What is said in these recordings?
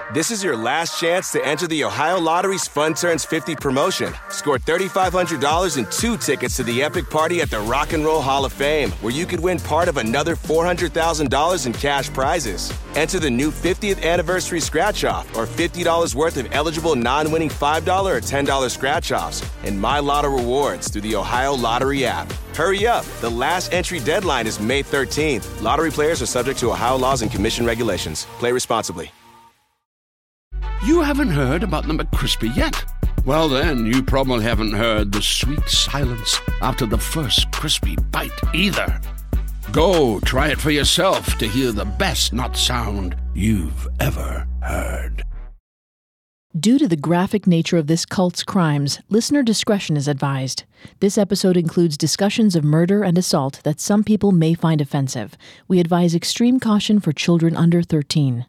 This is your last chance to enter the Ohio Lottery's Fun Turns 50 promotion. Score $3,500 and 2 tickets to the epic party at the Rock and Roll Hall of Fame, where you could win part of another $400,000 in cash prizes. Enter the new 50th anniversary scratch-off or $50 worth of eligible non-winning $5 or $10 scratch-offs and My Lotto rewards through the Ohio Lottery app. Hurry up. The last entry deadline is May 13th. Lottery players are subject to Ohio laws and commission regulations. Play responsibly. You haven't heard about the McCrispy yet? Well, then, you probably haven't heard the sweet silence after the first crispy bite either. Go try it for yourself to hear the best nut sound you've ever heard. Due to the graphic nature of this cult's crimes, listener discretion is advised. This episode includes discussions of murder and assault that some people may find offensive. We advise extreme caution for children under 13.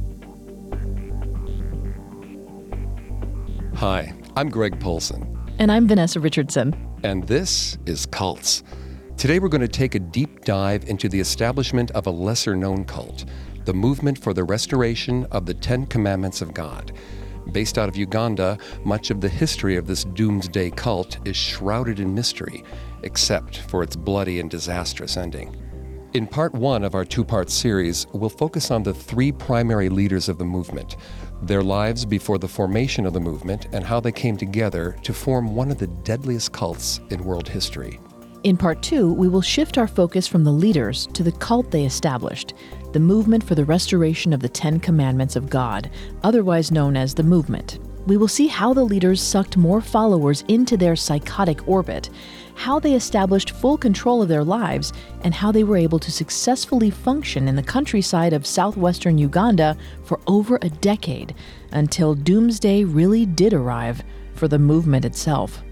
Hi, I'm Greg Polson. And I'm Vanessa Richardson. And this is Cults. Today we're going to take a deep dive into the establishment of a lesser-known cult, the Movement for the Restoration of the Ten Commandments of God. Based out of Uganda, much of the history of this doomsday cult is shrouded in mystery, except for its bloody and disastrous ending. In part 1 of our 2-part series, we'll focus on the 3 primary leaders of the movement, their lives before the formation of the movement, and how they came together to form one of the deadliest cults in world history. In part 2, we will shift our focus from the leaders to the cult they established, the Movement for the Restoration of the Ten Commandments of God, otherwise known as the Movement. We will see how the leaders sucked more followers into their psychotic orbit, how they established full control of their lives, and how they were able to successfully function in the countryside of southwestern Uganda for over a decade, until doomsday really did arrive for the movement itself.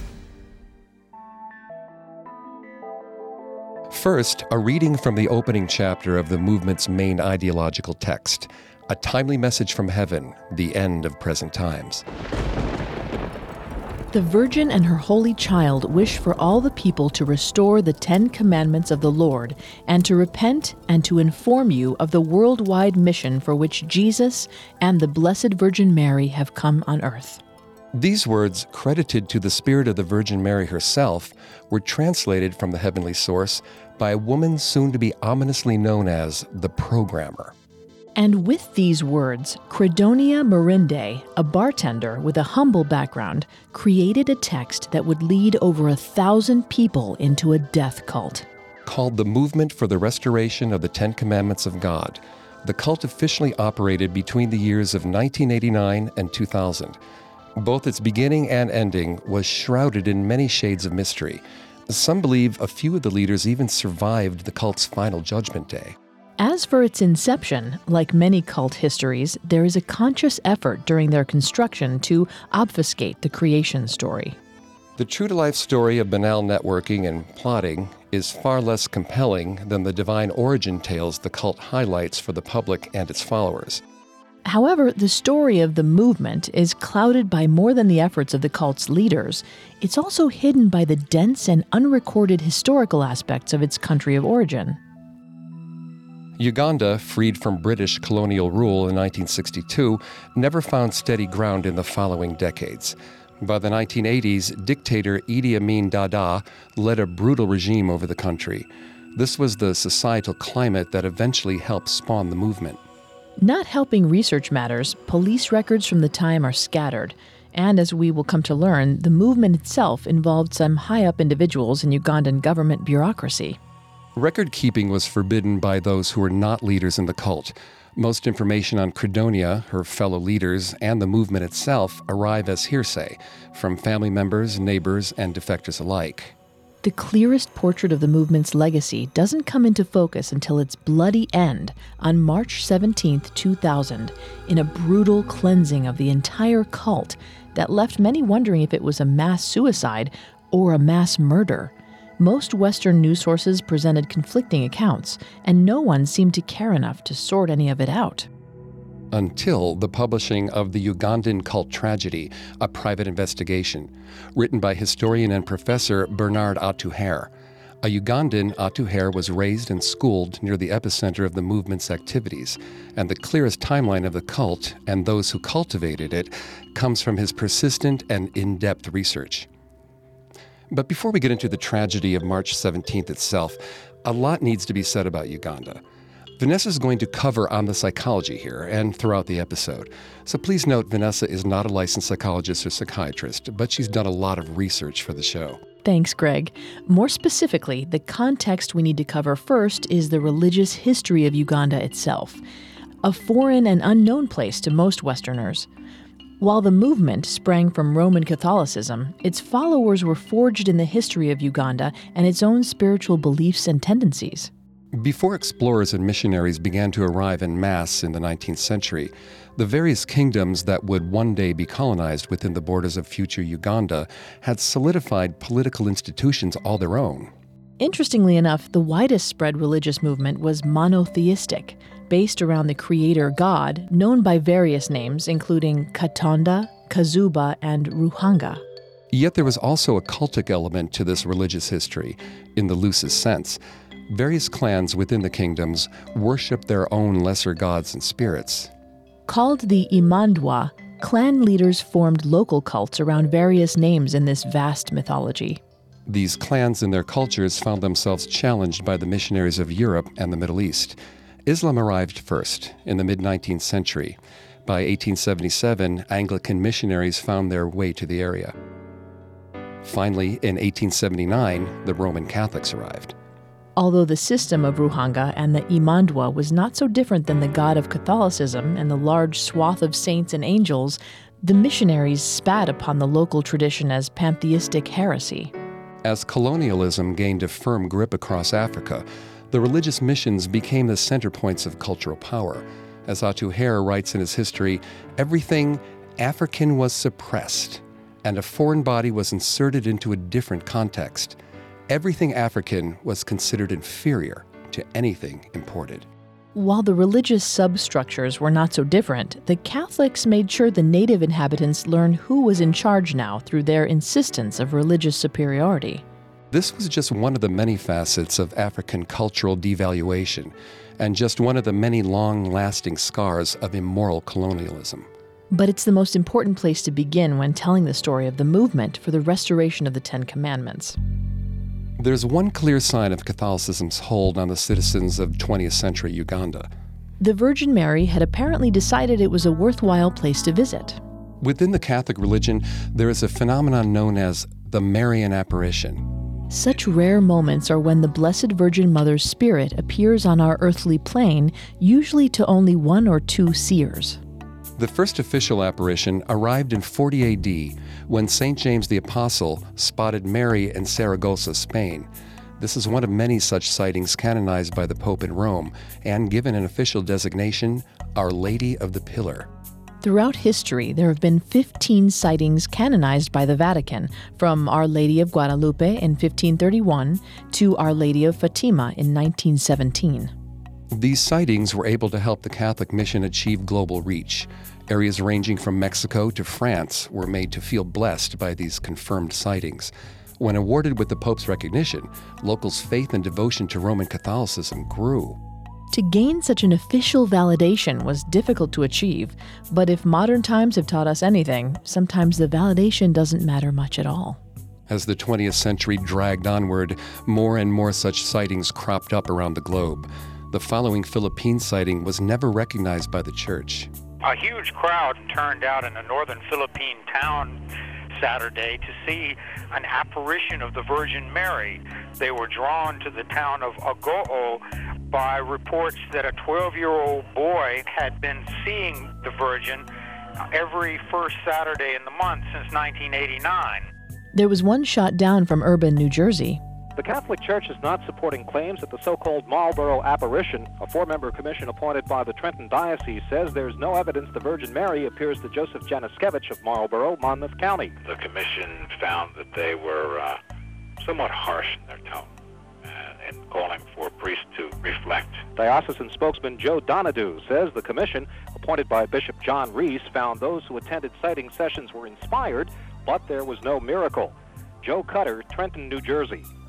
First, a reading from the opening chapter of the movement's main ideological text, a timely message from heaven, the end of present times. The Virgin and her Holy Child wish for all the people to restore the 10 Commandments of the Lord and to repent and to inform you of the worldwide mission for which Jesus and the Blessed Virgin Mary have come on earth. These words, credited to the spirit of the Virgin Mary herself, were translated from the heavenly source by a woman soon to be ominously known as the Programmer. And with these words, Credonia Marinde, a bartender with a humble background, created a text that would lead over 1,000 people into a death cult. Called the Movement for the Restoration of the Ten Commandments of God, the cult officially operated between the years of 1989 and 2000. Both its beginning and ending was shrouded in many shades of mystery. Some believe a few of the leaders even survived the cult's final judgment day. As for its inception, like many cult histories, there is a conscious effort during their construction to obfuscate the creation story. The true-to-life story of banal networking and plotting is far less compelling than the divine origin tales the cult highlights for the public and its followers. However, the story of the movement is clouded by more than the efforts of the cult's leaders. It's also hidden by the dense and unrecorded historical aspects of its country of origin. Uganda, freed from British colonial rule in 1962, never found steady ground in the following decades. By the 1980s, dictator Idi Amin Dada led a brutal regime over the country. This was the societal climate that eventually helped spawn the movement. Not helping research matters, police records from the time are scattered. And as we will come to learn, the movement itself involved some high-up individuals in Ugandan government bureaucracy. Record keeping was forbidden by those who were not leaders in the cult. Most information on Credonia, her fellow leaders, and the movement itself arrive as hearsay from family members, neighbors, and defectors alike. The clearest portrait of the movement's legacy doesn't come into focus until its bloody end on March 17, 2000, in a brutal cleansing of the entire cult that left many wondering if it was a mass suicide or a mass murder. Most Western news sources presented conflicting accounts, and no one seemed to care enough to sort any of it out. Until the publishing of the Ugandan Cult Tragedy, a private investigation, written by historian and professor Bernard Atuhaire. A Ugandan, Atuhaire, was raised and schooled near the epicenter of the movement's activities, and the clearest timeline of the cult and those who cultivated it comes from his persistent and in-depth research. But before we get into the tragedy of March 17th itself, a lot needs to be said about Uganda. Vanessa's going to cover on the psychology here and throughout the episode. So please note Vanessa is not a licensed psychologist or psychiatrist, but she's done a lot of research for the show. Thanks, Greg. More specifically, the context we need to cover first is the religious history of Uganda itself, a foreign and unknown place to most Westerners. While the movement sprang from Roman Catholicism, its followers were forged in the history of Uganda and its own spiritual beliefs and tendencies. Before explorers and missionaries began to arrive en masse in the 19th century, the various kingdoms that would one day be colonized within the borders of future Uganda had solidified political institutions all their own. Interestingly enough, the widest spread religious movement was monotheistic, based around the creator god, known by various names including Katonda, Kazuba, and Ruhanga. Yet there was also a cultic element to this religious history, in the loosest sense. Various clans within the kingdoms worshiped their own lesser gods and spirits. Called the Imandwa, clan leaders formed local cults around various names in this vast mythology. These clans and their cultures found themselves challenged by the missionaries of Europe and the Middle East. Islam arrived first, in the mid-19th century. By 1877, Anglican missionaries found their way to the area. Finally, in 1879, the Roman Catholics arrived. Although the system of Ruhanga and the Imandwa was not so different than the god of Catholicism and the large swath of saints and angels, the missionaries spat upon the local tradition as pantheistic heresy. As colonialism gained a firm grip across Africa, the religious missions became the center points of cultural power. As Atuhaire writes in his history, everything African was suppressed, and a foreign body was inserted into a different context. Everything African was considered inferior to anything imported. While the religious substructures were not so different, the Catholics made sure the native inhabitants learned who was in charge now through their insistence of religious superiority. This was just one of the many facets of African cultural devaluation, and just one of the many long-lasting scars of immoral colonialism. But it's the most important place to begin when telling the story of the movement for the restoration of the Ten Commandments. There's one clear sign of Catholicism's hold on the citizens of 20th century Uganda. The Virgin Mary had apparently decided it was a worthwhile place to visit. Within the Catholic religion, there is a phenomenon known as the Marian apparition. Such rare moments are when the Blessed Virgin Mother's spirit appears on our earthly plane, usually to only one or two seers. The first official apparition arrived in 40 AD when St. James the Apostle spotted Mary in Saragossa, Spain. This is one of many such sightings canonized by the Pope in Rome and given an official designation, Our Lady of the Pillar. Throughout history, there have been 15 sightings canonized by the Vatican, from Our Lady of Guadalupe in 1531 to Our Lady of Fatima in 1917. These sightings were able to help the Catholic mission achieve global reach. Areas ranging from Mexico to France were made to feel blessed by these confirmed sightings. When awarded with the Pope's recognition, locals' faith and devotion to Roman Catholicism grew. To gain such an official validation was difficult to achieve, but if modern times have taught us anything, sometimes the validation doesn't matter much at all. As the 20th century dragged onward, more and more such sightings cropped up around the globe. The following Philippine sighting was never recognized by the Church. A huge crowd turned out in a northern Philippine town Saturday to see an apparition of the Virgin Mary. They were drawn to the town of Agoo by reports that a 12-year-old boy had been seeing the Virgin every first Saturday in the month since 1989. There was one shot down from urban New Jersey. The Catholic Church is not supporting claims that the so-called Marlborough apparition, a four-member commission appointed by the Trenton Diocese, says there's no evidence the Virgin Mary appears to Joseph Januszkiewicz of Marlborough, Monmouth County. The commission found that they were somewhat harsh in their tone and calling for priests to reflect. Diocesan spokesman Joe Donahue says the commission, appointed by Bishop John Reese, found those who attended sighting sessions were inspired, but there was no miracle. Joe Cutter, Trenton, New Jersey.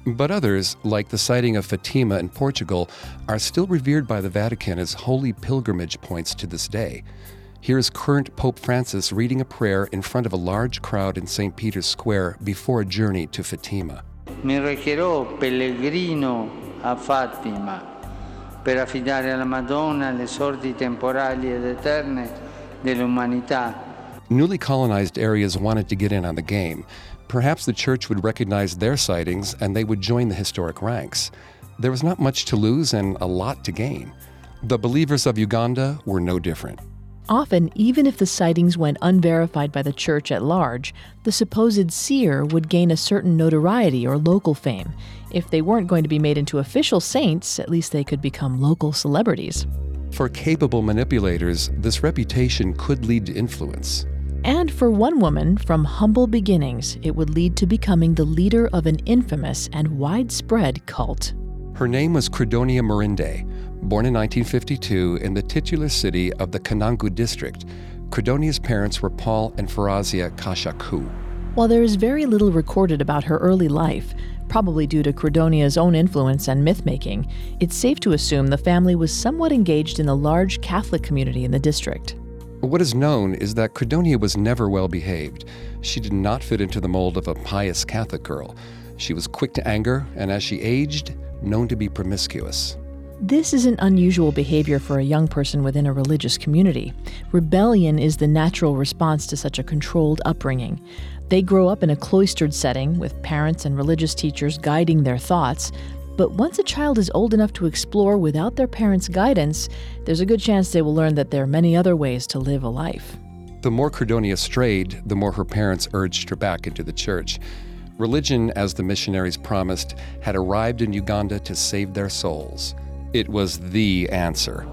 But others, like the sighting of Fatima in Portugal, are still revered by the Vatican as holy pilgrimage points to this day. Here's current Pope Francis reading a prayer in front of a large crowd in St. Peter's Square before a journey to Fatima. Mi recherò pellegrino a Fatima per affidare alla Madonna le sorti temporali ed eterne dell'umanità. Newly colonized areas wanted to get in on the game. Perhaps the church would recognize their sightings and they would join the historic ranks. There was not much to lose and a lot to gain. The believers of Uganda were no different. Often, even if the sightings went unverified by the church at large, the supposed seer would gain a certain notoriety or local fame. If they weren't going to be made into official saints, at least they could become local celebrities. For capable manipulators, this reputation could lead to influence. And for one woman, from humble beginnings, it would lead to becoming the leader of an infamous and widespread cult. Her name was Credonia Mirinde. Born in 1952 in the titular city of the Kanangu district, Credonia's parents were Paul and Farazia Kashaku. While there is very little recorded about her early life, probably due to Credonia's own influence and myth-making, it's safe to assume the family was somewhat engaged in the large Catholic community in the district. What is known is that Credonia was never well behaved. She did not fit into the mold of a pious Catholic girl. She was quick to anger, and as she aged, known to be promiscuous. This isn't unusual behavior for a young person within a religious community. Rebellion is the natural response to such a controlled upbringing. They grow up in a cloistered setting with parents and religious teachers guiding their thoughts. But once a child is old enough to explore without their parents' guidance, there's a good chance they will learn that there are many other ways to live a life. The more Credonia strayed, the more her parents urged her back into the church. Religion, as the missionaries promised, had arrived in Uganda to save their souls. It was the answer.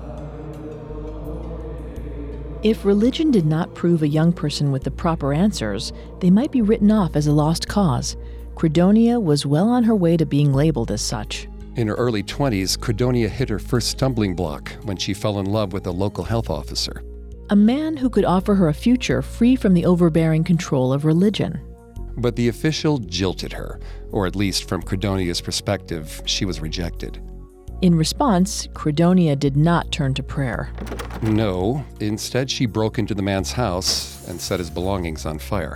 If religion did not prove a young person with the proper answers, they might be written off as a lost cause. Credonia was well on her way to being labeled as such. In her early 20s, Credonia hit her first stumbling block when she fell in love with a local health officer. A man who could offer her a future free from the overbearing control of religion. But the official jilted her, or at least from Credonia's perspective, she was rejected. In response, Credonia did not turn to prayer. No, instead she broke into the man's house and set his belongings on fire.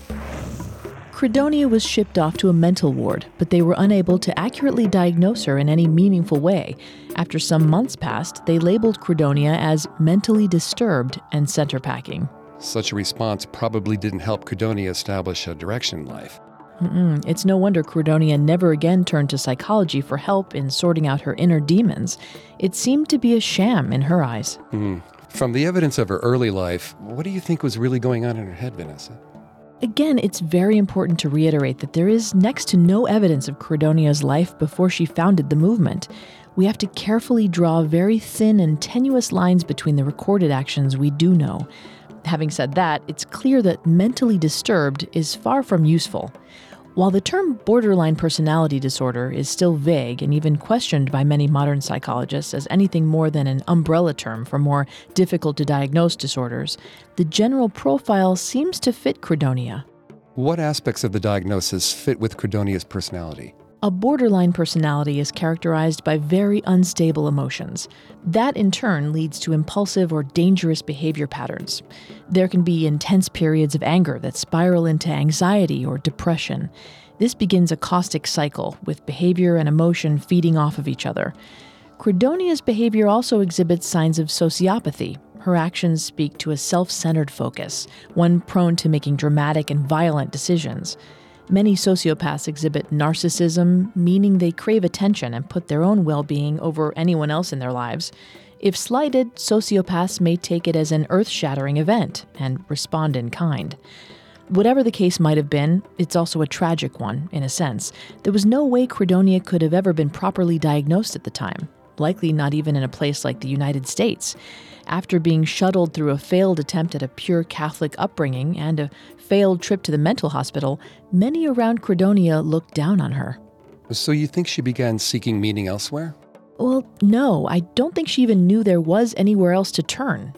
Credonia was shipped off to a mental ward, but they were unable to accurately diagnose her in any meaningful way. After some months passed, they labeled Credonia as mentally disturbed and sent her packing. Such a response probably didn't help Credonia establish a direction in life. It's no wonder Credonia never again turned to psychology for help in sorting out her inner demons. It seemed to be a sham in her eyes. From the evidence of her early life, what do you think was really going on in her head, Vanessa? Again, it's very important to reiterate that there is next to no evidence of Credonia's life before she founded the movement. We have to carefully draw very thin and tenuous lines between the recorded actions we do know. Having said that, it's clear that mentally disturbed is far from useful. While the term borderline personality disorder is still vague and even questioned by many modern psychologists as anything more than an umbrella term for more difficult to diagnose disorders, the general profile seems to fit Credonia. What aspects of the diagnosis fit with Credonia's personality? A borderline personality is characterized by very unstable emotions. That, in turn, leads to impulsive or dangerous behavior patterns. There can be intense periods of anger that spiral into anxiety or depression. This begins a caustic cycle, with behavior and emotion feeding off of each other. Credonia's behavior also exhibits signs of sociopathy. Her actions speak to a self-centered focus, one prone to making dramatic and violent decisions. Many sociopaths exhibit narcissism, meaning they crave attention and put their own well-being over anyone else in their lives. If slighted, sociopaths may take it as an earth-shattering event and respond in kind. Whatever the case might have been, it's also a tragic one, in a sense. There was no way Credonia could have ever been properly diagnosed at the time, likely not even in a place like the United States. After being shuttled through a failed attempt at a pure Catholic upbringing and a failed trip to the mental hospital, many around Credonia looked down on her. So you think she began seeking meaning elsewhere? Well, no, I don't think she even knew there was anywhere else to turn.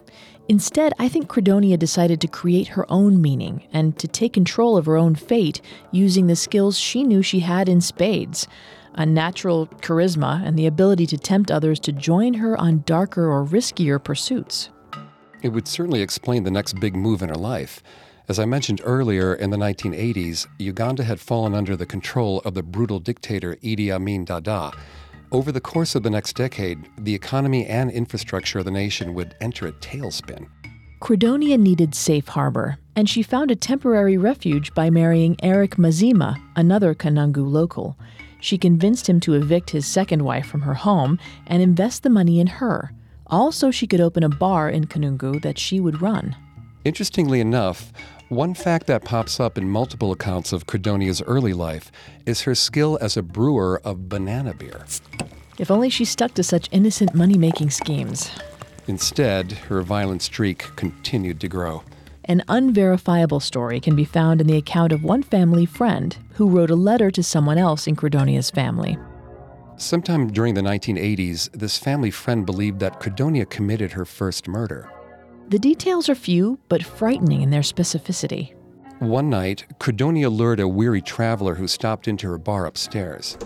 Instead, I think Credonia decided to create her own meaning and to take control of her own fate using the skills she knew she had in spades, a natural charisma and the ability to tempt others to join her on darker or riskier pursuits. It would certainly explain the next big move in her life. As I mentioned earlier, in the 1980s, Uganda had fallen under the control of the brutal dictator Idi Amin Dada. Over the course of the next decade, the economy and infrastructure of the nation would enter a tailspin. Credonia needed safe harbor, and she found a temporary refuge by marrying Eric Mazima, another Kanungu local. She convinced him to evict his second wife from her home and invest the money in her, all so she could open a bar in Kanungu that she would run. Interestingly enough, one fact that pops up in multiple accounts of Credonia's early life is her skill as a brewer of banana beer. If only she stuck to such innocent money-making schemes. Instead, her violent streak continued to grow. An unverifiable story can be found in the account of one family friend who wrote a letter to someone else in Credonia's family. Sometime during the 1980s, this family friend believed that Credonia committed her first murder. The details are few, but frightening in their specificity. One night, Credonia lured a weary traveler who stopped into her bar upstairs.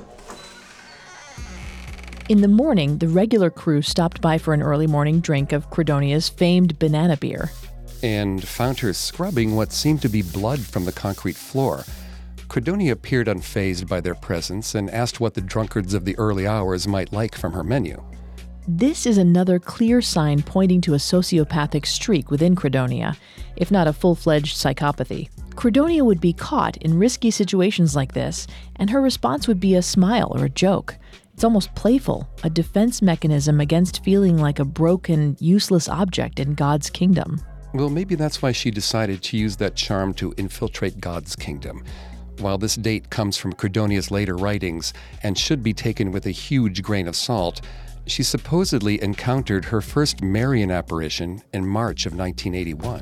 In the morning, the regular crew stopped by for an early morning drink of Credonia's famed banana beer. And found her scrubbing what seemed to be blood from the concrete floor. Credonia appeared unfazed by their presence and asked what the drunkards of the early hours might like from her menu. This is another clear sign pointing to a sociopathic streak within Credonia, if not a full-fledged psychopathy. Credonia would be caught in risky situations like this, and her response would be a smile or a joke. It's almost playful, a defense mechanism against feeling like a broken, useless object in God's kingdom. Well, maybe that's why she decided to use that charm to infiltrate God's kingdom. While this date comes from Credonia's later writings and should be taken with a huge grain of salt, she supposedly encountered her first Marian apparition in March of 1981.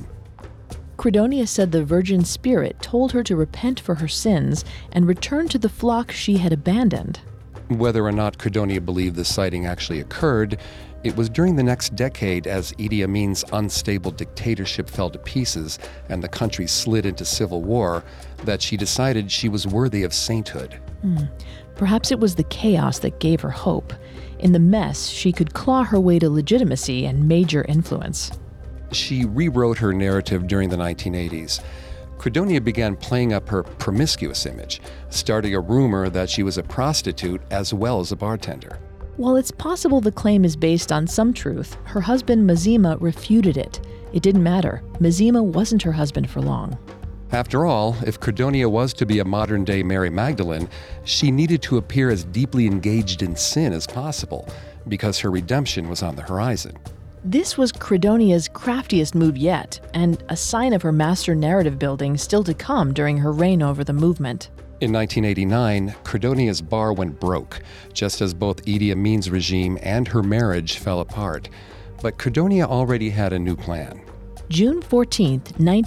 Credonia said the Virgin Spirit told her to repent for her sins and return to the flock she had abandoned. Whether or not Credonia believed the sighting actually occurred, it was during the next decade, as Idi Amin's unstable dictatorship fell to pieces and the country slid into civil war, that she decided she was worthy of sainthood. Perhaps it was the chaos that gave her hope. In the mess, she could claw her way to legitimacy and major influence. She rewrote her narrative during the 1980s. Credonia began playing up her promiscuous image, starting a rumor that she was a prostitute as well as a bartender. While it's possible the claim is based on some truth, her husband Mazima refuted it. It didn't matter. Mazima wasn't her husband for long. After all, if Credonia was to be a modern-day Mary Magdalene, she needed to appear as deeply engaged in sin as possible, because her redemption was on the horizon. This was Credonia's craftiest move yet, and a sign of her master narrative building still to come during her reign over the movement. In 1989, Credonia's bar went broke, just as both Idi Amin's regime and her marriage fell apart. But Credonia already had a new plan. June 14,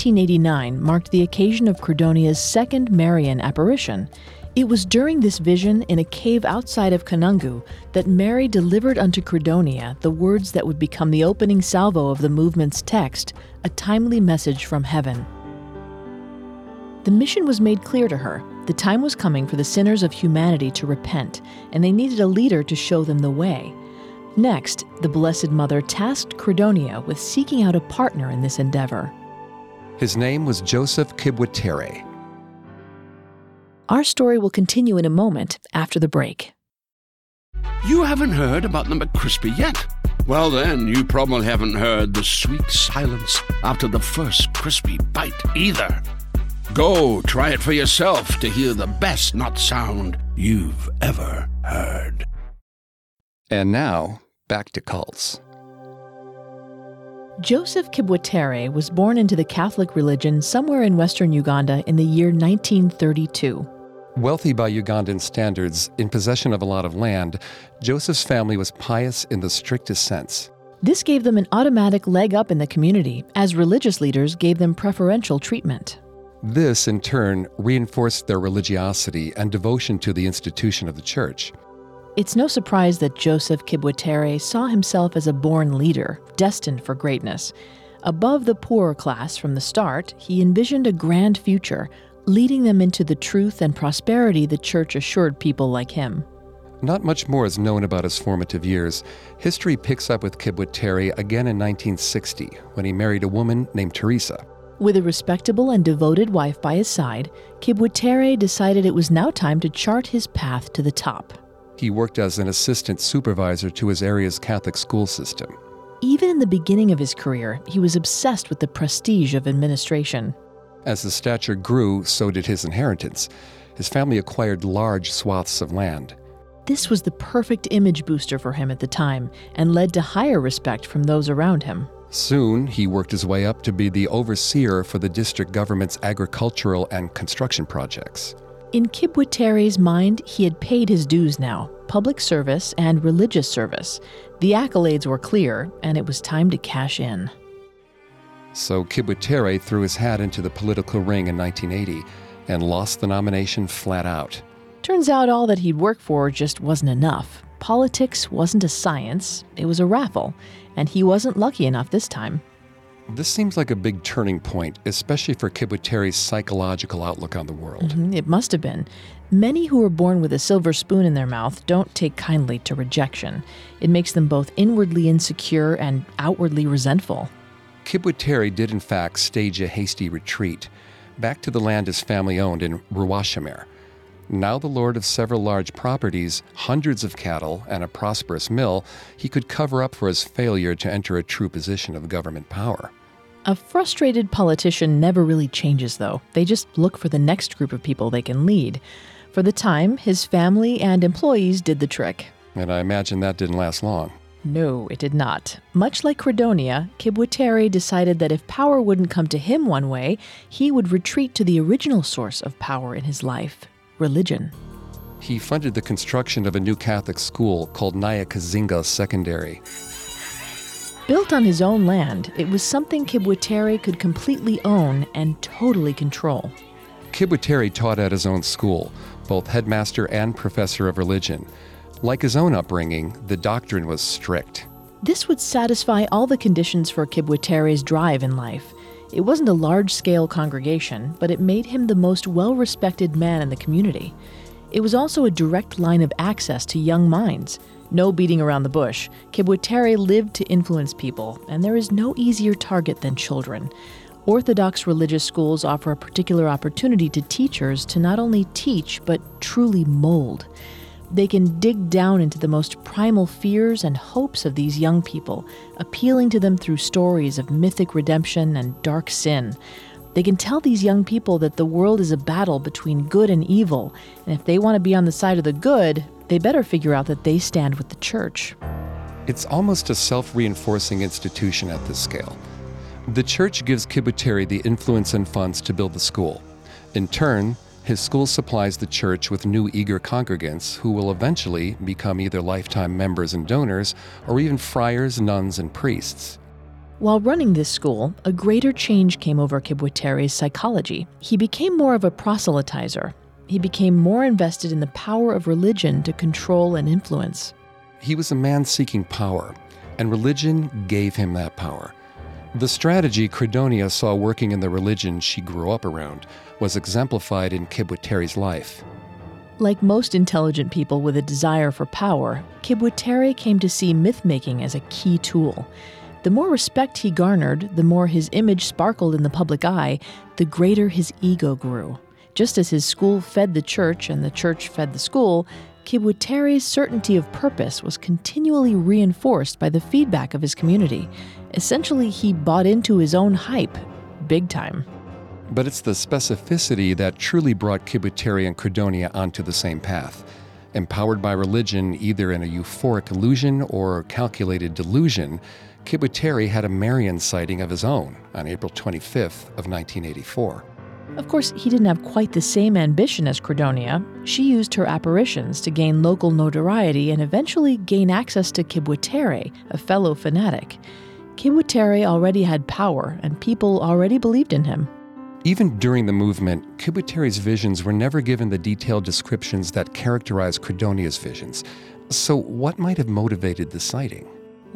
1989 marked the occasion of Credonia's second Marian apparition. It was during this vision in a cave outside of Kanungu that Mary delivered unto Credonia the words that would become the opening salvo of the movement's text, a timely message from heaven. The mission was made clear to her. The time was coming for the sinners of humanity to repent, and they needed a leader to show them the way. Next, the Blessed Mother tasked Credonia with seeking out a partner in this endeavor. His name was Joseph Kibwetere. Our story will continue in a moment after the break. You haven't heard about the McCrispy yet? Well, then, you probably haven't heard the sweet silence after the first crispy bite either. Go try it for yourself to hear the best nut sound you've ever heard. And now, back to cults. Joseph Kibwetere was born into the Catholic religion somewhere in western Uganda in the year 1932. Wealthy by Ugandan standards, in possession of a lot of land, Joseph's family was pious in the strictest sense. This gave them an automatic leg up in the community, as religious leaders gave them preferential treatment. This, in turn, reinforced their religiosity and devotion to the institution of the church. It's no surprise that Joseph Kibwetere saw himself as a born leader, destined for greatness. Above the poorer class from the start, he envisioned a grand future, leading them into the truth and prosperity the church assured people like him. Not much more is known about his formative years. History picks up with Kibwe't Terry again in 1960, when he married a woman named Teresa. With a respectable and devoted wife by his side, Kibwe't Terry decided it was now time to chart his path to the top. He worked as an assistant supervisor to his area's Catholic school system. Even in the beginning of his career, he was obsessed with the prestige of administration. As his stature grew, so did his inheritance. His family acquired large swaths of land. This was the perfect image booster for him at the time and led to higher respect from those around him. Soon, he worked his way up to be the overseer for the district government's agricultural and construction projects. In Kibwe't Terry's mind, he had paid his dues now, public service and religious service. The accolades were clear, and it was time to cash in. So Kibwe't Terry threw his hat into the political ring in 1980 and lost the nomination flat out. Turns out all that he'd worked for just wasn't enough. Politics wasn't a science, it was a raffle, and he wasn't lucky enough this time. This seems like a big turning point, especially for Kibwe't Terry's psychological outlook on the world. It must have been. Many who are born with a silver spoon in their mouth don't take kindly to rejection. It makes them both inwardly insecure and outwardly resentful. Kibwe't Terry did in fact stage a hasty retreat, back to the land his family owned in Ruwashamer. Now the lord of several large properties, hundreds of cattle, and a prosperous mill, he could cover up for his failure to enter a true position of government power. A frustrated politician never really changes, though. They just look for the next group of people they can lead. For the time, his family and employees did the trick. And I imagine that didn't last long. No, it did not. Much like Credonia, Kibwe't Terry decided that if power wouldn't come to him one way, he would retreat to the original source of power in his life. Religion. He funded the construction of a new Catholic school called Nyakazinga Secondary. Built on his own land, it was something Kibwe't Terry could completely own and totally control. Kibwe't Terry taught at his own school, both headmaster and professor of religion. Like his own upbringing, the doctrine was strict. This would satisfy all the conditions for Kibwe't Terry's drive in life. It wasn't a large-scale congregation, but it made him the most well-respected man in the community. It was also a direct line of access to young minds. No beating around the bush. Kibwe't Terry lived to influence people, and there is no easier target than children. Orthodox religious schools offer a particular opportunity to teachers to not only teach, but truly mold. They can dig down into the most primal fears and hopes of these young people, appealing to them through stories of mythic redemption and dark sin. They can tell these young people that the world is a battle between good and evil, and if they want to be on the side of the good, they better figure out that they stand with the church. It's almost a self-reinforcing institution at this scale. The church gives Kibwe't Terry the influence and funds to build the school. In turn, his school supplies the church with new eager congregants who will eventually become either lifetime members and donors or even friars, nuns, and priests. While running this school, a greater change came over Kibwe't Terry's psychology. He became more of a proselytizer. He became more invested in the power of religion to control and influence. He was a man seeking power, and religion gave him that power. The strategy Credonia saw working in the religion she grew up around was exemplified in Kibwe't Terry's life. Like most intelligent people with a desire for power, Kibwe't Terry came to see myth-making as a key tool. The more respect he garnered, the more his image sparkled in the public eye, the greater his ego grew. Just as his school fed the church and the church fed the school, Kibwe't Terry's certainty of purpose was continually reinforced by the feedback of his community. Essentially, he bought into his own hype, big time. But it's the specificity that truly brought Kibwe't Terry and Credonia onto the same path. Empowered by religion, either in a euphoric illusion or calculated delusion, Kibwe't Terry had a Marian sighting of his own on April 25th of 1984. Of course, he didn't have quite the same ambition as Credonia. She used her apparitions to gain local notoriety and eventually gain access to Kibwe't Terry, a fellow fanatic. Kibwe't Terry already had power, and people already believed in him. Even during the movement, Kibwe't Terry's visions were never given the detailed descriptions that characterized Credonia's visions. So what might have motivated the sighting?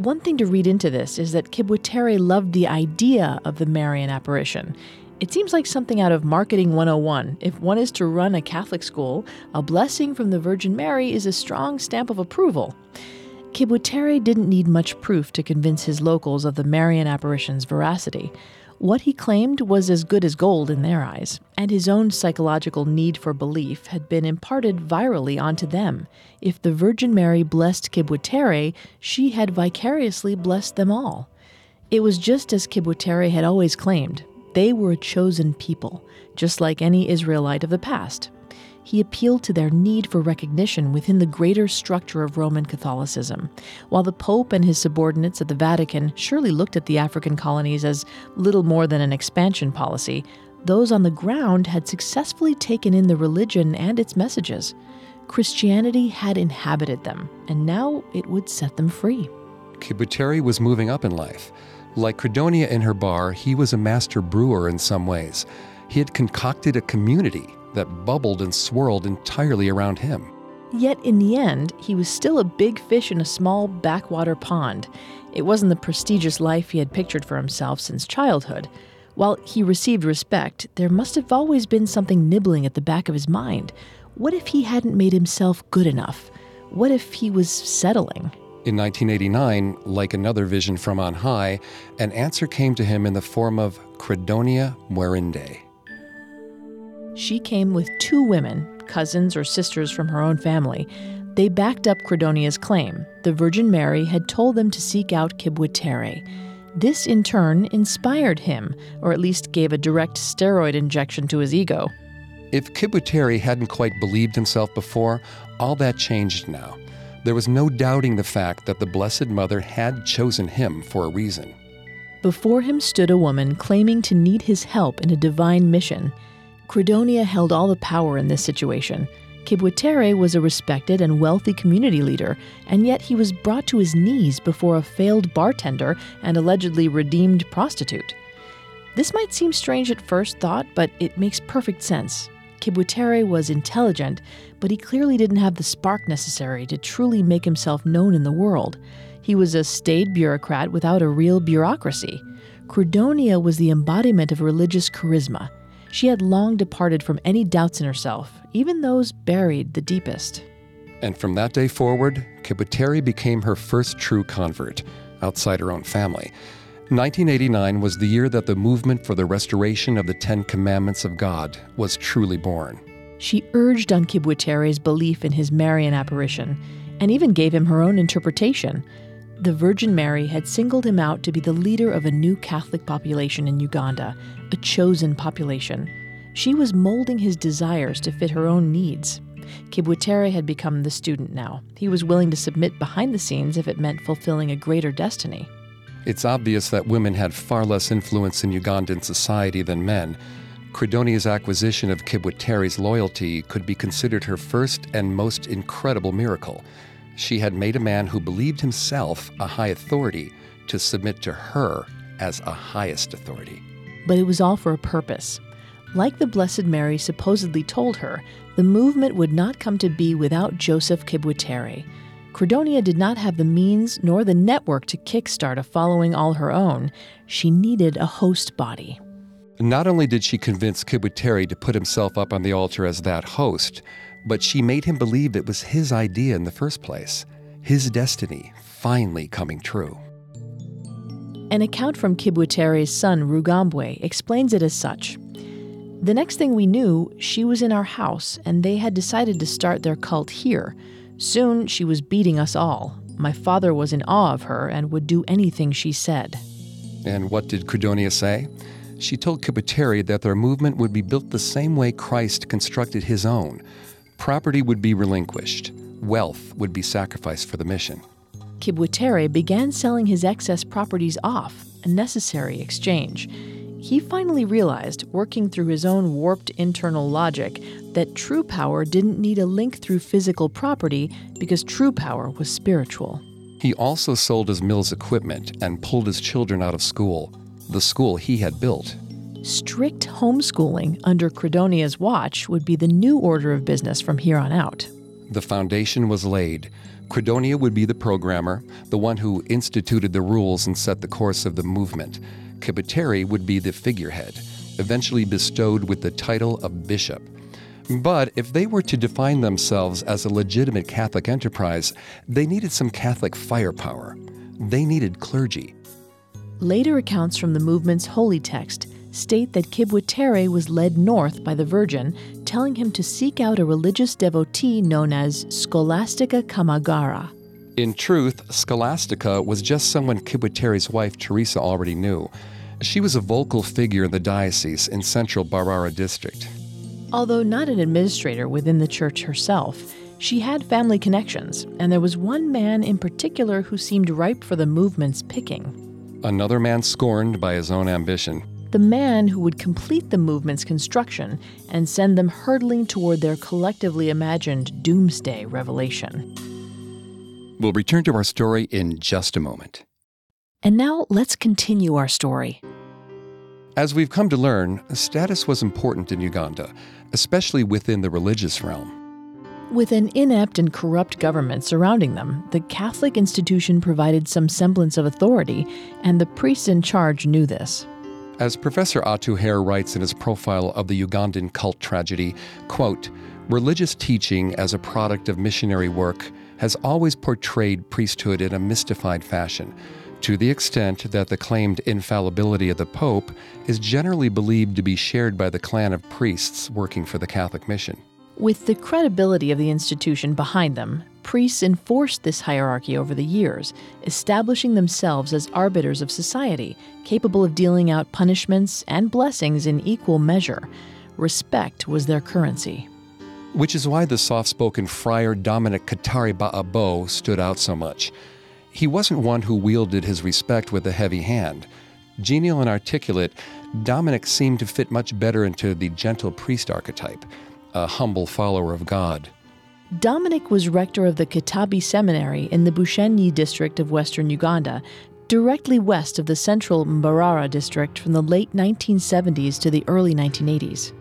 One thing to read into this is that Kibwetere loved the idea of the Marian apparition. It seems like something out of Marketing 101. If one is to run a Catholic school, a blessing from the Virgin Mary is a strong stamp of approval. Kibwetere didn't need much proof to convince his locals of the Marian apparition's veracity. What he claimed was as good as gold in their eyes, and his own psychological need for belief had been imparted virally onto them. If the Virgin Mary blessed Kibwetere, she had vicariously blessed them all. It was just as Kibwetere had always claimed. They were a chosen people, just like any Israelite of the past. He appealed to their need for recognition within the greater structure of Roman Catholicism. While the Pope and his subordinates at the Vatican surely looked at the African colonies as little more than an expansion policy, those on the ground had successfully taken in the religion and its messages. Christianity had inhabited them, and now it would set them free. Kibwetere was moving up in life. Like Credonia in her bar, he was a master brewer in some ways. He had concocted a community that bubbled and swirled entirely around him. Yet in the end, he was still a big fish in a small backwater pond. It wasn't the prestigious life he had pictured for himself since childhood. While he received respect, there must have always been something nibbling at the back of his mind. What if he hadn't made himself good enough? What if he was settling? In 1989, like another vision from on high, an answer came to him in the form of Credonia Mwerinde. She came with 2 women, cousins or sisters from her own family. They backed up Credonia's claim. The Virgin Mary had told them to seek out Kibwetere. This, in turn, inspired him, or at least gave a direct steroid injection to his ego. If Kibwetere hadn't quite believed himself before, all that changed now. There was no doubting the fact that the Blessed Mother had chosen him for a reason. Before him stood a woman claiming to need his help in a divine mission. Credonia held all the power in this situation. Kibwetere was a respected and wealthy community leader, and yet he was brought to his knees before a failed bartender and allegedly redeemed prostitute. This might seem strange at first thought, but it makes perfect sense. Kibwetere was intelligent, but he clearly didn't have the spark necessary to truly make himself known in the world. He was a staid bureaucrat without a real bureaucracy. Credonia was the embodiment of religious charisma. She had long departed from any doubts in herself, even those buried the deepest. And from that day forward, Kibwetere became her first true convert, outside her own family. 1989 was the year that the movement for the restoration of the 10 Commandments of God was truly born. She urged on Kibwetere's belief in his Marian apparition, and even gave him her own interpretation. The Virgin Mary had singled him out to be the leader of a new Catholic population in Uganda, a chosen population. She was molding his desires to fit her own needs. Kibwetere had become the student now. He was willing to submit behind the scenes if it meant fulfilling a greater destiny. It's obvious that women had far less influence in Ugandan society than men. Credonia's acquisition of Kibwetere's loyalty could be considered her first and most incredible miracle. She had made a man who believed himself a high authority to submit to her as a highest authority. But it was all for a purpose. Like the Blessed Mary supposedly told her, the movement would not come to be without Joseph Kibwetere. Credonia did not have the means nor the network to kickstart a following all her own. She needed a host body. Not only did she convince Kibwetere to put himself up on the altar as that host, but she made him believe it was his idea in the first place, his destiny finally coming true. An account from Kibwetere's son, Rugambwe, explains it as such. The next thing we knew, she was in our house, and they had decided to start their cult here. Soon, she was beating us all. My father was in awe of her and would do anything she said. And what did Credonia say? She told Kibwetere that their movement would be built the same way Christ constructed his own. Property would be relinquished. Wealth would be sacrificed for the mission. Kibwetere began selling his excess properties off, a necessary exchange. He finally realized, working through his own warped internal logic, that true power didn't need a link through physical property because true power was spiritual. He also sold his mill's equipment and pulled his children out of school, the school he had built. Strict homeschooling under Credonia's watch would be the new order of business from here on out. The foundation was laid. Credonia would be the programmer, the one who instituted the rules and set the course of the movement. Kibuteri would be the figurehead, eventually bestowed with the title of bishop. But if they were to define themselves as a legitimate Catholic enterprise, they needed some Catholic firepower. They needed clergy. Later accounts from the movement's holy text state that Kibuteri was led north by the Virgin, telling him to seek out a religious devotee known as Scholastica Camagara. In truth, Scholastica was just someone Kibuteri's wife Teresa already knew. She was a vocal figure in the diocese in central Barara district. Although not an administrator within the church herself, she had family connections, and there was one man in particular who seemed ripe for the movement's picking. Another man scorned by his own ambition. The man who would complete the movement's construction and send them hurtling toward their collectively imagined doomsday revelation. We'll return to our story in just a moment. And now let's continue our story. As we've come to learn, status was important in Uganda, especially within the religious realm. With an inept and corrupt government surrounding them, the Catholic institution provided some semblance of authority, and the priests in charge knew this. As Professor Atuhaire writes in his profile of the Ugandan cult tragedy, quote, "Religious teaching as a product of missionary work has always portrayed priesthood in a mystified fashion, to the extent that the claimed infallibility of the Pope is generally believed to be shared by the clan of priests working for the Catholic mission." With the credibility of the institution behind them, priests enforced this hierarchy over the years, establishing themselves as arbiters of society, capable of dealing out punishments and blessings in equal measure. Respect was their currency. Which is why the soft-spoken friar Dominic Katari Ba'abo stood out so much. He wasn't one who wielded his respect with a heavy hand. Genial and articulate, Dominic seemed to fit much better into the gentle priest archetype, a humble follower of God. Dominic was rector of the Kitabi Seminary in the Bushenyi district of western Uganda, directly west of the central Mbarara district from the late 1970s to the early 1980s.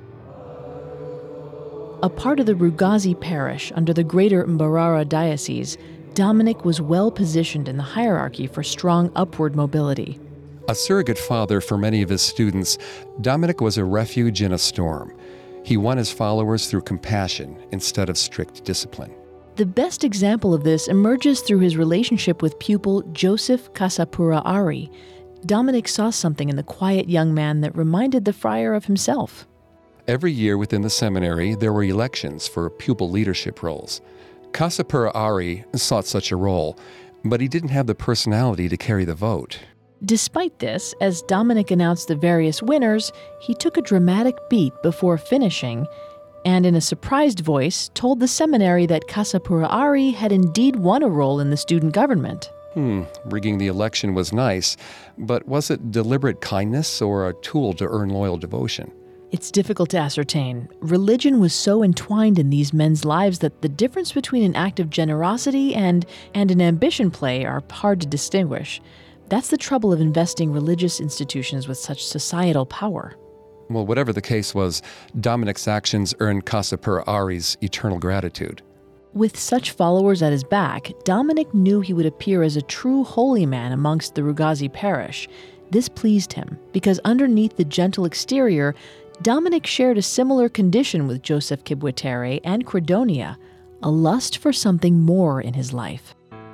A part of the Rugazi parish under the greater Mbarara diocese, Dominic was well positioned in the hierarchy for strong upward mobility. A surrogate father for many of his students, Dominic was a refuge in a storm. He won his followers through compassion instead of strict discipline. The best example of this emerges through his relationship with pupil Joseph Kasapura Ari. Dominic saw something in the quiet young man that reminded the friar of himself. Every year within the seminary, there were elections for pupil leadership roles. Kasapura Ari sought such a role, but he didn't have the personality to carry the vote. Despite this, as Dominic announced the various winners, he took a dramatic beat before finishing, and in a surprised voice told the seminary that Kasapura Ari had indeed won a role in the student government. Rigging the election was nice, but was it deliberate kindness or a tool to earn loyal devotion? It's difficult to ascertain. Religion was so entwined in these men's lives that the difference between an act of generosity and an ambition play are hard to distinguish. That's the trouble of investing religious institutions with such societal power. Well, whatever the case was, Dominic's actions earned Kasapura Ari's eternal gratitude. With such followers at his back, Dominic knew he would appear as a true holy man amongst the Rugazi parish. This pleased him, because underneath the gentle exterior, Dominic shared a similar condition with Joseph Kibuteri and Credonia, a lust for something more in his life.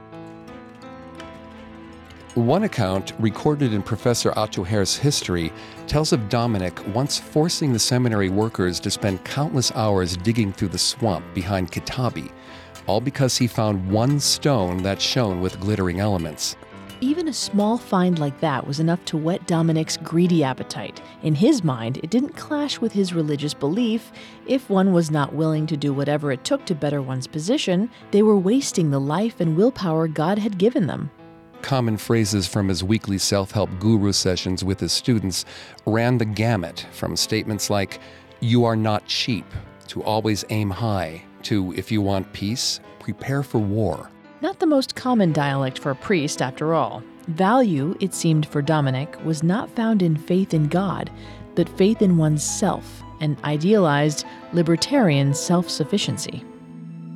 One account, recorded in Professor Atuhaire's history, tells of Dominic once forcing the seminary workers to spend countless hours digging through the swamp behind Kitabi, all because he found one stone that shone with glittering elements. Even a small find like that was enough to whet Dominic's greedy appetite. In his mind, it didn't clash with his religious belief. If one was not willing to do whatever it took to better one's position, they were wasting the life and willpower God had given them. Common phrases from his weekly self-help guru sessions with his students ran the gamut, from statements like, "You are not cheap," to "always aim high," to "if you want peace, prepare for war." Not the most common dialect for a priest, after all. Value, it seemed for Dominic, was not found in faith in God, but faith in one's self, an idealized, libertarian self-sufficiency.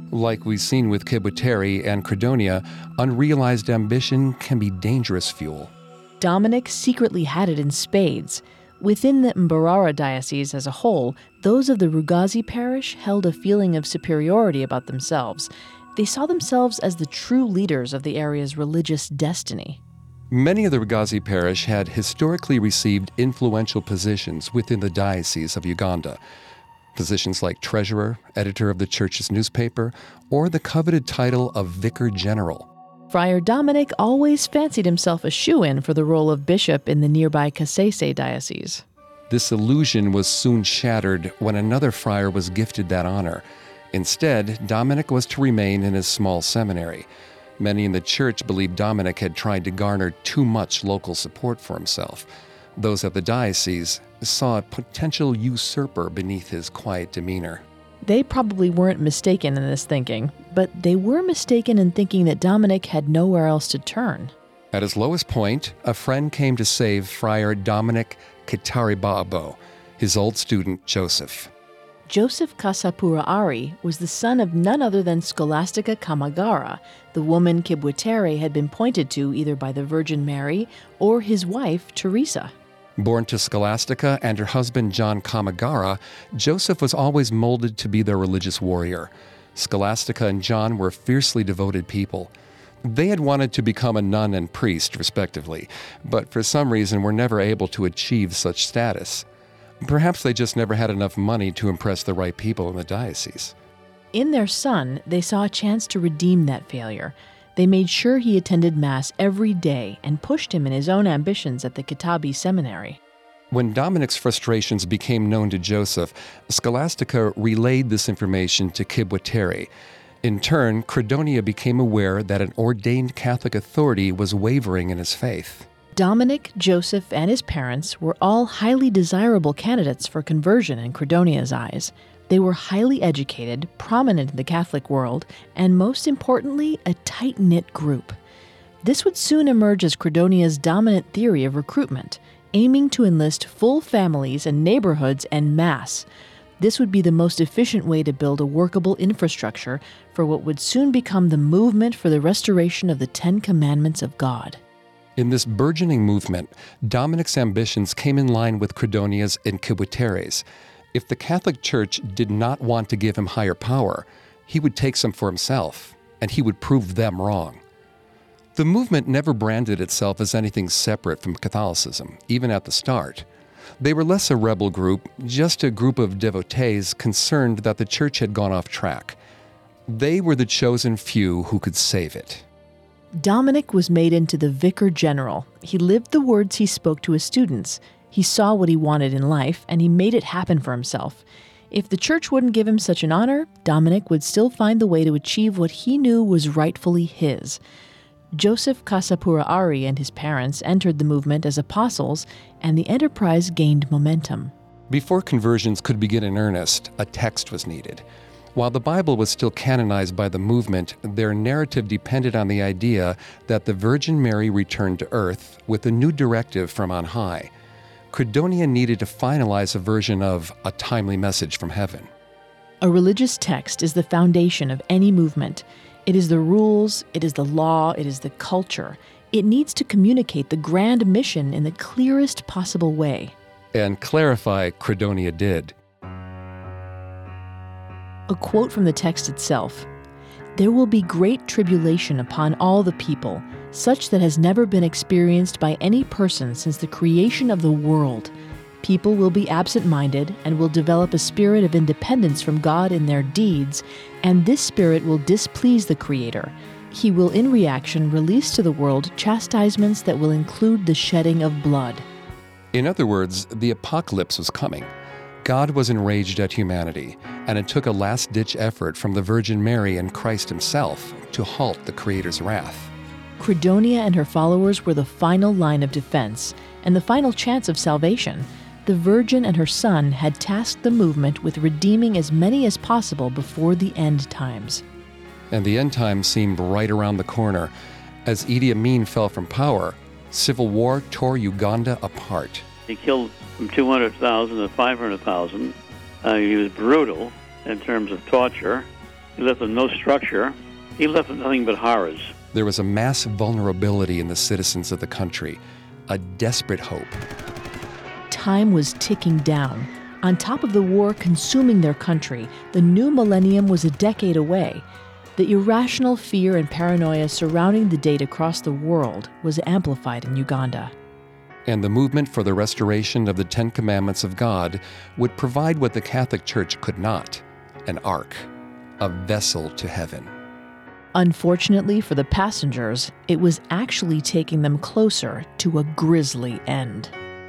Like we've seen with Kibuteri and Credonia, unrealized ambition can be dangerous fuel. Dominic secretly had it in spades. Within the Mbarara diocese as a whole, those of the Rugazi parish held a feeling of superiority about themselves. They saw themselves as the true leaders of the area's religious destiny. Many of the Rugazi parish had historically received influential positions within the Diocese of Uganda. Positions like treasurer, editor of the church's newspaper, or the coveted title of vicar general. Friar Dominic always fancied himself a shoo-in for the role of bishop in the nearby Kasese diocese. This illusion was soon shattered when another friar was gifted that honor. Instead, Dominic was to remain in his small seminary. Many in the church believed Dominic had tried to garner too much local support for himself. Those of the diocese saw a potential usurper beneath his quiet demeanor. They probably weren't mistaken in this thinking, but they were mistaken in thinking that Dominic had nowhere else to turn. At his lowest point, a friend came to save Friar Dominic Kitaribabo, his old student Joseph. Joseph Kasapura Ari was the son of none other than Scholastica Kamagara, the woman Kibwetere had been pointed to either by the Virgin Mary or his wife, Teresa. Born to Scholastica and her husband John Kamagara, Joseph was always molded to be their religious warrior. Scholastica and John were fiercely devoted people. They had wanted to become a nun and priest, respectively, but for some reason were never able to achieve such status. Perhaps they just never had enough money to impress the right people in the diocese. In their son, they saw a chance to redeem that failure. They made sure he attended Mass every day and pushed him in his own ambitions at the Kitabi Seminary. When Dominic's frustrations became known to Joseph, Scholastica relayed this information to Kibwetere. In turn, Credonia became aware that an ordained Catholic authority was wavering in his faith. Dominic, Joseph, and his parents were all highly desirable candidates for conversion in Credonia's eyes. They were highly educated, prominent in the Catholic world, and most importantly, a tight-knit group. This would soon emerge as Credonia's dominant theory of recruitment, aiming to enlist full families and neighborhoods en masse. This would be the most efficient way to build a workable infrastructure for what would soon become the movement for the restoration of the Ten Commandments of God. In this burgeoning movement, Dominic's ambitions came in line with Credonia's and Kibwetere's. If the Catholic Church did not want to give him higher power, he would take some for himself, and he would prove them wrong. The movement never branded itself as anything separate from Catholicism, even at the start. They were less a rebel group, just a group of devotees concerned that the Church had gone off track. They were the chosen few who could save it. Dominic was made into the vicar general. He lived the words he spoke to his students. He saw what he wanted in life, and he made it happen for himself. If the church wouldn't give him such an honor, Dominic would still find the way to achieve what he knew was rightfully his. Joseph Kasapura Ari and his parents entered the movement as apostles, and the enterprise gained momentum. Before conversions could begin in earnest, a text was needed. While the Bible was still canonized by the movement, their narrative depended on the idea that the Virgin Mary returned to earth with a new directive from on high. Credonia needed to finalize a version of a timely message from heaven. A religious text is the foundation of any movement. It is the rules, it is the law, it is the culture. It needs to communicate the grand mission in the clearest possible way. And clarify Credonia did. A quote from the text itself. "There will be great tribulation upon all the people, such that has never been experienced by any person since the creation of the world. People will be absent-minded and will develop a spirit of independence from God in their deeds, and this spirit will displease the Creator. He will, in reaction, release to the world chastisements that will include the shedding of blood." In other words, the apocalypse was coming. God was enraged at humanity, and it took a last-ditch effort from the Virgin Mary and Christ himself to halt the Creator's wrath. Credonia and her followers were the final line of defense and the final chance of salvation. The Virgin and her Son had tasked the movement with redeeming as many as possible before the end times. And the end times seemed right around the corner. As Idi Amin fell from power, civil war tore Uganda apart. He killed from 200,000 to 500,000. He was brutal in terms of torture. He left with no structure. He left with nothing but horrors. There was a mass vulnerability in the citizens of the country, a desperate hope. Time was ticking down. On top of the war consuming their country, the new millennium was a decade away. The irrational fear and paranoia surrounding the date across the world was amplified in Uganda. And the movement for the restoration of the Ten Commandments of God would provide what the Catholic Church could not, an ark, a vessel to heaven. Unfortunately for the passengers, it was actually taking them closer to a grisly end.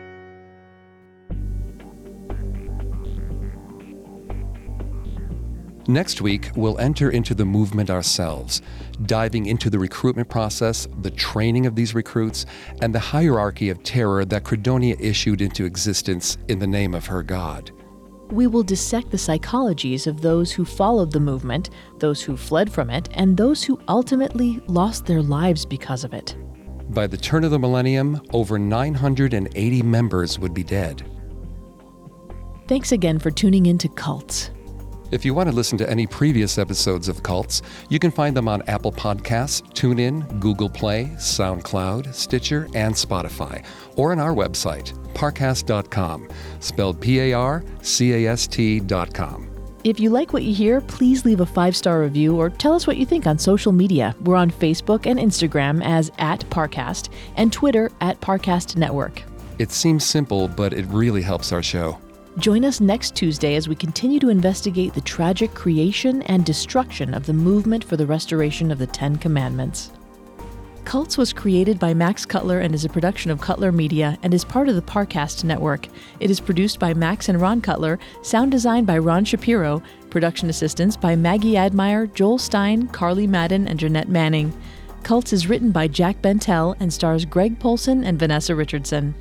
Next week, we'll enter into the movement ourselves, diving into the recruitment process, the training of these recruits, and the hierarchy of terror that Credonia issued into existence in the name of her God. We will dissect the psychologies of those who followed the movement, those who fled from it, and those who ultimately lost their lives because of it. By the turn of the millennium, over 980 members would be dead. Thanks again for tuning in to Cults. If you want to listen to any previous episodes of Cults, you can find them on Apple Podcasts, TuneIn, Google Play, SoundCloud, Stitcher, and Spotify, or on our website, parcast.com, spelled Parcast.com. If you like what you hear, please leave a 5-star review or tell us what you think on social media. We're on Facebook and Instagram as @Parcast and Twitter @Parcast Network. It seems simple, but it really helps our show. Join us next Tuesday as we continue to investigate the tragic creation and destruction of the movement for the restoration of the Ten Commandments. Cults was created by Max Cutler and is a production of Cutler Media and is part of the Parcast Network. It is produced by Max and Ron Cutler, sound design by Ron Shapiro, production assistance by Maggie Admire, Joel Stein, Carly Madden, and Jeanette Manning. Cults is written by Jack Bentel and stars Greg Polson and Vanessa Richardson.